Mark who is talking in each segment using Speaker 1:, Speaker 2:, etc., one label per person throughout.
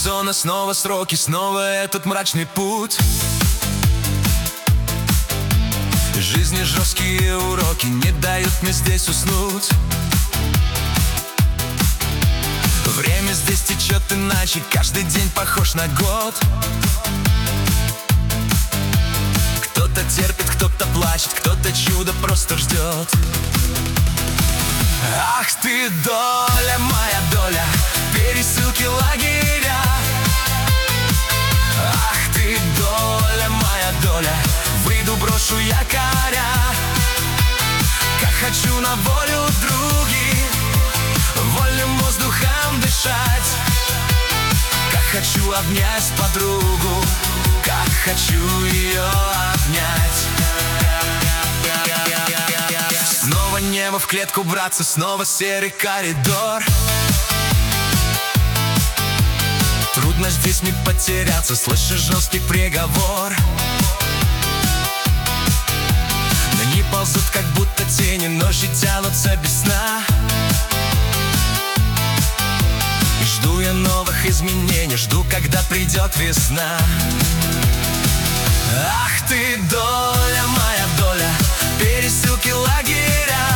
Speaker 1: зона, снова сроки, снова этот мрачный путь. Жизни жесткие уроки не дают мне здесь уснуть. Время здесь течет иначе, каждый день похож на год. Кто-то терпит, кто-то плачет, кто-то чудо просто ждет. Ах ты, доля, моя доля, пересылки лагеря. Ах ты, доля, моя доля, выйду, брошу якоря. Как хочу на волю других, вольным воздухом дышать. Как хочу обнять подругу, как хочу ее обнять. Снова небо в клетку браться, снова серый коридор. Трудно здесь не потеряться, слышишь жесткий приговор. На них ползут, как будто тени, ночи тянутся без сна. И жду я новых изменений, жду, когда придет весна. Ах ты, доля, моя доля, пересылки лагеря.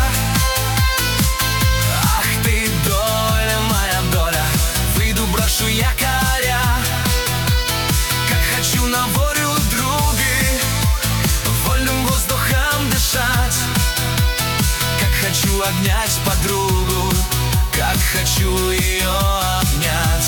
Speaker 1: Ах ты, доля, моя доля, выйду, брошу якоря. Как хочу на волю других, вольным воздухом дышать. Как хочу обнять подругу, как хочу ее обнять.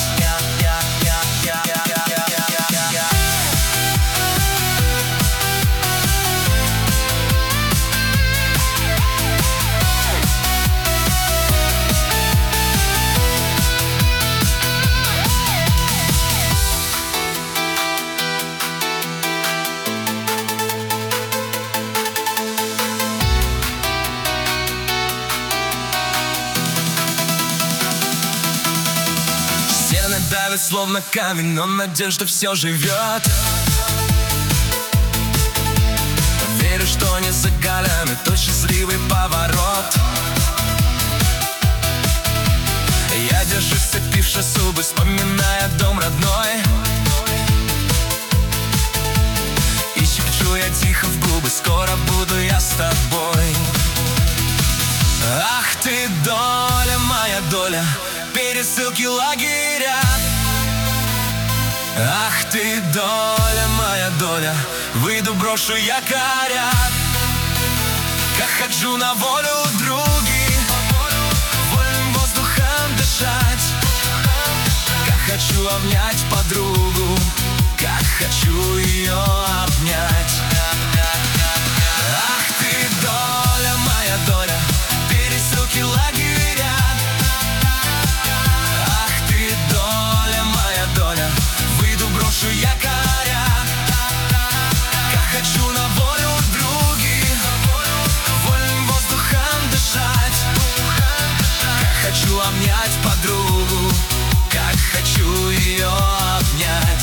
Speaker 1: Давит словно камень, но надежда все живет. Верю, что не за горами тот счастливый поворот. Я держусь, сцепивши зубы, вспоминая дом родной. И шепчу я тихо в губы: скоро буду я с тобой. Ах ты, доля, моя доля, пересылки лагеря. Ах ты, доля, моя доля, выйду, брошу якоря. Как хочу на волю других, вольным воздухом дышать. Как хочу обнять подругу, как хочу ее обнять. Ах ты, доля, моя доля, пересылки лагеря. Ах ты, доля, моя доля, выйду, брошу якоря. Как хочу на волю других, вольным воздухом дышать. Как хочу обнять подругу, как хочу ее обнять.